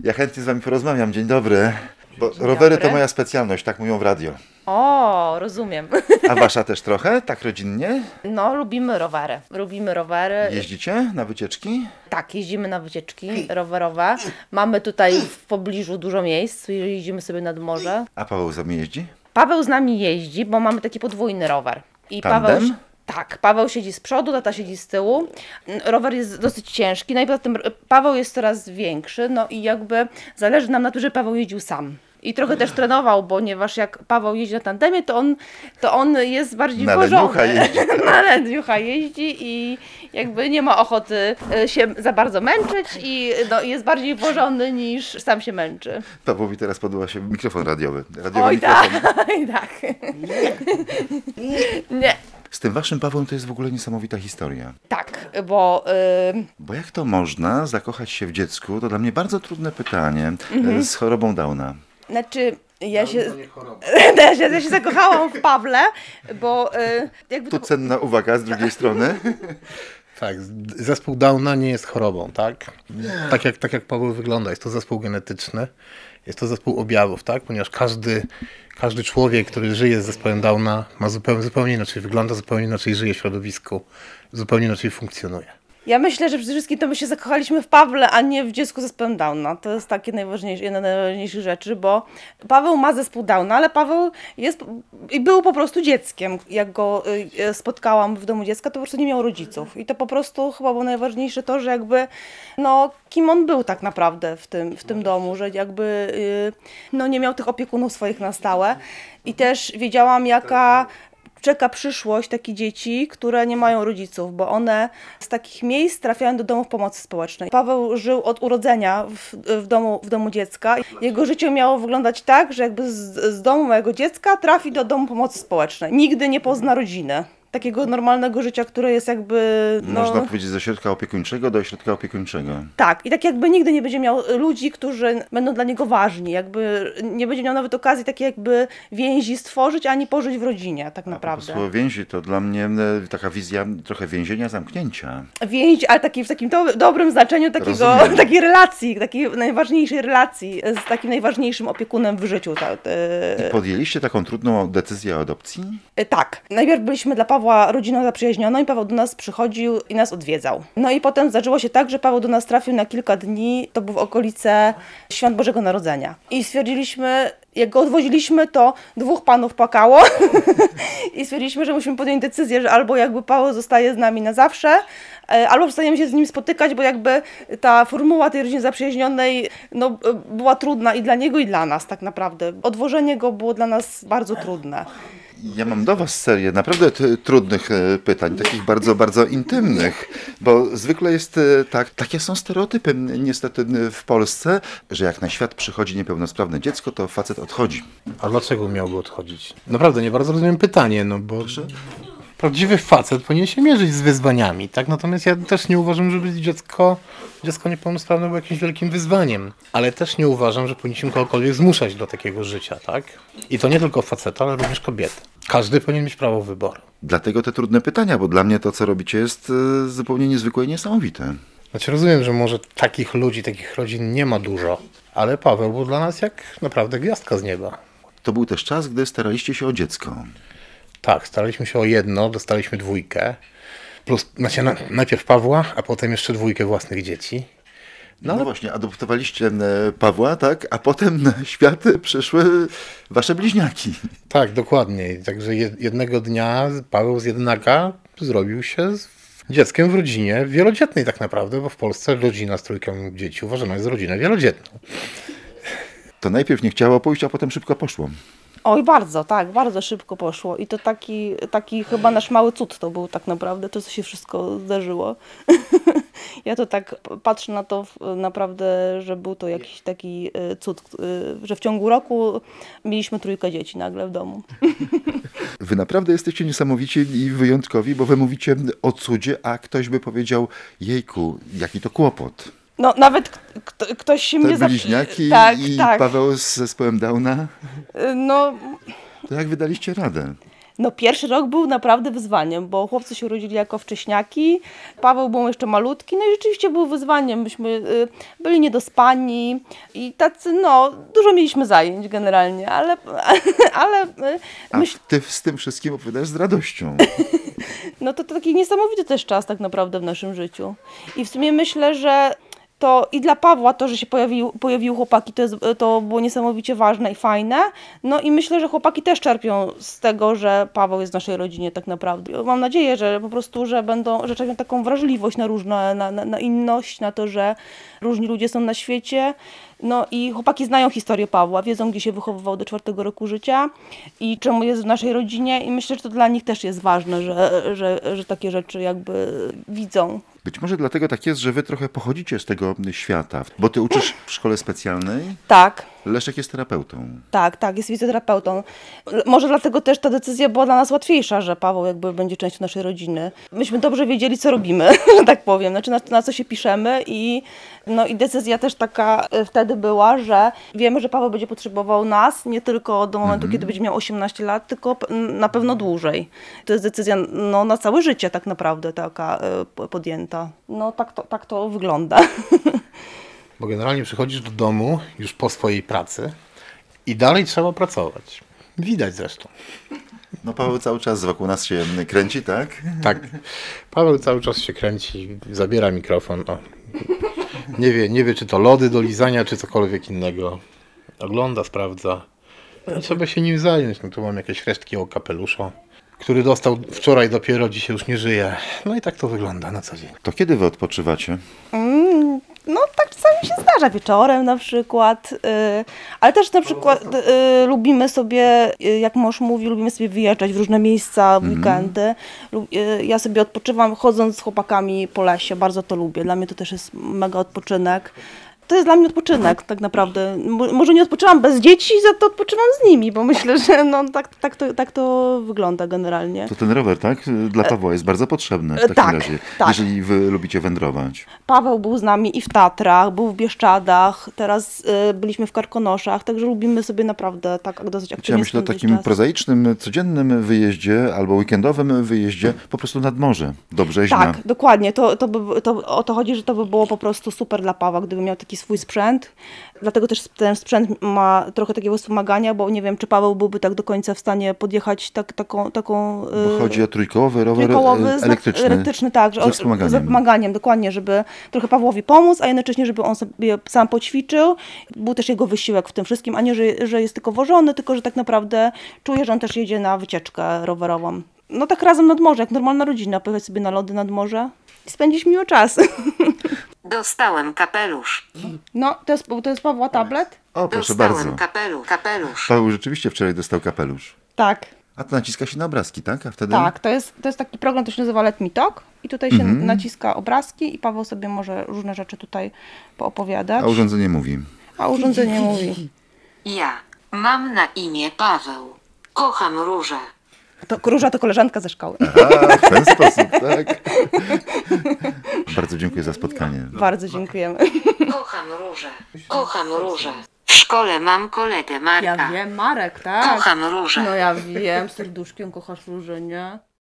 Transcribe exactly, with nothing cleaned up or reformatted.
Ja chętnie z wami porozmawiam. Dzień dobry. Bo Dzień rowery dobry. to moja specjalność, tak mówią w radio. O, rozumiem. A wasza też trochę? Tak rodzinnie? No, lubimy rowery. Lubimy rowery. Jeździcie na wycieczki? Tak, jeździmy na wycieczki rowerowe. Mamy tutaj w pobliżu dużo miejsc, jeździmy sobie nad morze. A Paweł z wami jeździ? Paweł z nami jeździ, bo mamy taki podwójny rower. I Tandem? Paweł. Tak, Paweł siedzi z przodu, tata siedzi z tyłu. Rower jest dosyć ciężki, no i poza tym Paweł jest coraz większy, no i jakby zależy nam na tym, żeby Paweł jeździł sam. I trochę też trenował, ponieważ jak Paweł jeździ na tandemie, to on, to on jest bardziej Na porządny. leniucha jeździ. Na leniucha jeździ i jakby nie ma ochoty się za bardzo męczyć i no, jest bardziej porządny niż sam się męczy. Pawłowi teraz podoba się mikrofon radiowy. Radiowy Oj mikrofon. tak, oj tak. Nie. Z tym waszym Pawłem to jest w ogóle niesamowita historia. Tak, bo... Yy, Bo jak to można zakochać się w dziecku? To dla mnie bardzo trudne pytanie. Mhm. Z chorobą Downa. Znaczy, ja się, ja się, ja się zakochałam w Pawle, bo y, jakby Tu to, cenna uwaga z drugiej strony. Tak, zespół Downa nie jest chorobą, tak? Tak jak, tak jak Paweł wygląda, jest to zespół genetyczny, jest to zespół objawów, tak? Ponieważ każdy, każdy człowiek, który żyje z zespołem Downa, ma zupełnie, zupełnie inaczej wygląda, zupełnie inaczej żyje w środowisku, zupełnie inaczej funkcjonuje. ja myślę, że przede wszystkim to my się zakochaliśmy w Pawle, a nie w dziecku z zespołem Downa. To jest takie najważniejsze, jedna z najważniejszych rzeczy, bo Paweł ma zespół Downa, ale Paweł jest i był po prostu dzieckiem. Jak go y, spotkałam w domu dziecka, to po prostu nie miał rodziców. I to po prostu chyba było najważniejsze to, że jakby, no, kim on był tak naprawdę w tym, w tym domu, że jakby, y, no, nie miał tych opiekunów swoich na stałe. I też wiedziałam, jaka czeka przyszłość takich dzieci, które nie mają rodziców, bo one z takich miejsc trafiają do domów pomocy społecznej. Paweł żył od urodzenia w, w, domu, w domu dziecka. Jego życie miało wyglądać tak, że jakby z, z domu mojego dziecka trafi do domu pomocy społecznej. Nigdy nie pozna rodziny. Takiego normalnego życia, które jest jakby... No, Można powiedzieć ze środka opiekuńczego do środka opiekuńczego. tak, i tak jakby nigdy nie będzie miał ludzi, którzy będą dla niego ważni, jakby nie będzie miał nawet okazji takiej jakby więzi stworzyć, ani pożyć w rodzinie tak naprawdę. Słowo więzi to dla mnie e, taka wizja trochę więzienia, zamknięcia. Więź, ale taki, w takim do, dobrym znaczeniu takiego, Rozumiem. takiej relacji, takiej najważniejszej relacji z takim najważniejszym opiekunem w życiu. Ta, e, I podjęliście taką trudną decyzję o adopcji? e, tak, najpierw byliśmy dla Pawła rodziną zaprzyjaźnioną i Paweł do nas przychodził i nas odwiedzał. No i potem zdarzyło się tak, że Paweł do nas trafił na kilka dni, to było w okolice Świąt Bożego Narodzenia. I stwierdziliśmy, jak go odwoziliśmy, to dwóch panów płakało i stwierdziliśmy, że musimy podjąć decyzję, że albo jakby Paweł zostaje z nami na zawsze, e, albo przestaniemy się z nim spotykać, bo jakby ta formuła tej rodziny zaprzyjaźnionej no, e, była trudna i dla niego, i dla nas tak naprawdę. Odwożenie go było dla nas bardzo trudne. Ja mam do was serię naprawdę t- trudnych e, pytań, takich bardzo, bardzo intymnych, bo zwykle jest e, tak, takie są stereotypy n- niestety n- w Polsce, że jak na świat przychodzi niepełnosprawne dziecko, to facet odchodzi. A dlaczego miałby odchodzić? Naprawdę, nie bardzo rozumiem pytanie, no bo prawdziwy facet powinien się mierzyć z wyzwaniami, tak? Natomiast ja też nie uważam, żeby dziecko, dziecko niepełnosprawne było jakimś wielkim wyzwaniem, ale też nie uważam, że powinniśmy kogokolwiek zmuszać do takiego życia, tak? I to nie tylko faceta, ale również kobiety. Każdy powinien mieć prawo wyboru. Dlatego te trudne pytania, bo dla mnie to, co robicie, jest e, zupełnie niezwykłe i niesamowite. Znaczy rozumiem, że może takich ludzi, takich rodzin nie ma dużo, ale Paweł był dla nas jak naprawdę gwiazdka z nieba. To był też czas, gdy staraliście się o dziecko. Tak, staraliśmy się o jedno, dostaliśmy dwójkę, plus znaczy, na, najpierw Pawła, a potem jeszcze dwójkę własnych dzieci. No, No ale właśnie, adoptowaliście e, Pawła, tak? A potem na świat przyszły wasze bliźniaki. tak, dokładnie. Także jed- jednego dnia Paweł z jednaka zrobił się z dzieckiem w rodzinie wielodzietnej tak naprawdę, bo w Polsce rodzina z trójką dzieci uważana jest za rodzinę wielodzietną. To najpierw nie chciało pójść, a potem szybko poszło. Oj, bardzo, tak, bardzo szybko poszło i to taki, taki chyba nasz mały cud to był tak naprawdę, to co się wszystko zdarzyło. Ja to tak patrzę na to naprawdę, że był to jakiś taki cud, że w ciągu roku mieliśmy trójkę dzieci nagle w domu. Wy naprawdę jesteście niesamowici i wyjątkowi, bo wy mówicie o cudzie, a ktoś by powiedział, jejku, jaki to kłopot. No nawet k- ktoś się Te mnie zap- bliźniaki tak, i tak. Paweł z zespołem Downa, No to jak wydaliście radę? No pierwszy rok był naprawdę wyzwaniem, bo chłopcy się urodzili jako wcześniaki, Paweł był jeszcze malutki, no i rzeczywiście był wyzwaniem. Myśmy y, byli niedospani i tacy, no, dużo mieliśmy zajęć generalnie, ale, ale y, A myśl, ty z tym wszystkim opowiadasz z radością. no to, to taki niesamowity też czas tak naprawdę w naszym życiu. I w sumie myślę, że to i dla Pawła to, że się pojawił, pojawiły chłopaki, to, jest, to było niesamowicie ważne i fajne. No i myślę, że chłopaki też czerpią z tego, że Paweł jest w naszej rodzinie tak naprawdę. Mam nadzieję, że po prostu, że będą, że czerpią taką wrażliwość na różne, na, na, na inność, na to, że różni ludzie są na świecie. No i chłopaki znają historię Pawła, wiedzą, gdzie się wychowywał do czwartego roku życia i czemu jest w naszej rodzinie i myślę, że to dla nich też jest ważne, że, że, że takie rzeczy jakby widzą. Być może dlatego tak jest, że wy trochę pochodzicie z tego świata, bo ty uczysz w szkole specjalnej, Tak. Leszek jest terapeutą. Tak, tak, jest fizjoterapeutą. L- Może dlatego też ta decyzja była dla nas łatwiejsza, że Paweł jakby będzie częścią naszej rodziny. Myśmy dobrze wiedzieli, co robimy, że tak powiem, znaczy na, na co się piszemy i, no, i decyzja też taka e, wtedy była, że wiemy, że Paweł będzie potrzebował nas nie tylko do momentu, kiedy będzie miał osiemnaście lat, tylko p- na pewno dłużej. To jest decyzja no, na całe życie tak naprawdę taka e, p- podjęta. No tak to, tak to wygląda. Bo generalnie przychodzisz do domu już po swojej pracy i dalej trzeba pracować. Widać zresztą. No Paweł cały czas wokół nas się kręci, tak? Tak. Paweł cały czas się kręci, zabiera mikrofon. O. Nie wie, nie wie, czy to lody do lizania, czy cokolwiek innego. Ogląda, sprawdza. I trzeba się nim zająć. No tu mam jakieś resztki o kapeluszu, który dostał wczoraj dopiero, dzisiaj już nie żyje. No i tak to wygląda na co dzień. To kiedy wy odpoczywacie? Mm, no tak czasami się zdarza, wieczorem na przykład, y, ale też na przykład y, lubimy sobie, y, jak mąż mówi, lubimy sobie wyjeżdżać w różne miejsca w weekendy. Lu- y, ja sobie odpoczywam chodząc z chłopakami po lesie, bardzo to lubię, dla mnie to też jest mega odpoczynek. To jest dla mnie odpoczynek tak naprawdę. Mo- Może nie odpoczywam bez dzieci, za to odpoczywam z nimi, bo myślę, że no, tak, tak, to, tak to wygląda generalnie. To ten rower, tak? Dla Pawła jest bardzo potrzebny w e, takim tak, razie, tak. jeżeli wy lubicie wędrować. Paweł był z nami i w Tatrach, był w Bieszczadach, teraz y, byliśmy w Karkonoszach, także lubimy sobie naprawdę tak dosyć Ja aktywnie myślę o spędzić takim czas. prozaicznym, codziennym wyjeździe albo weekendowym wyjeździe po prostu nad morze, do Brzeźna. Tak, dokładnie. To, to, by, to o to chodzi, że to by było po prostu super dla Pawła, gdyby miał taki swój sprzęt. Dlatego też ten sprzęt ma trochę takiego wspomagania, bo nie wiem, czy Paweł byłby tak do końca w stanie podjechać tak, taką... taką Bo y, chodzi o trójkołowy rower trójkołowy, e, znak- elektryczny. elektryczny, tak, że ze on- wspomaganiem. ze wspomaganiem, dokładnie, żeby trochę Pawłowi pomóc, a jednocześnie, żeby on sobie sam poćwiczył. Był też jego wysiłek w tym wszystkim, a nie, że, że jest tylko wożony, tylko że tak naprawdę czuje, że on też jedzie na wycieczkę rowerową. No tak razem nad morze, jak normalna rodzina, pojechać sobie na lody nad morze i spędzić miło czas. Dostałem kapelusz. No, to jest, to jest Pawła tablet? O, proszę Dostałem bardzo. kapelusz. Kapelusz. Paweł rzeczywiście wczoraj dostał kapelusz. Tak. A to naciska się na obrazki, tak? A wtedy... Tak, to jest, to jest taki program, to się nazywa Let Me Talk i tutaj się naciska obrazki i Paweł sobie może różne rzeczy tutaj poopowiadać, A urządzenie mówi. a urządzenie mówi. Ja mam na imię Paweł. Kocham róże. To Róża to koleżanka ze szkoły. A, w ten sposób, tak? Bardzo dziękuję za spotkanie. Bardzo dziękujemy. Kocham róże. Kocham róże. W szkole mam kolegę Marka. Ja wiem, Marek, tak? Kocham róże. No ja wiem, serduszkiem kochasz róże, nie?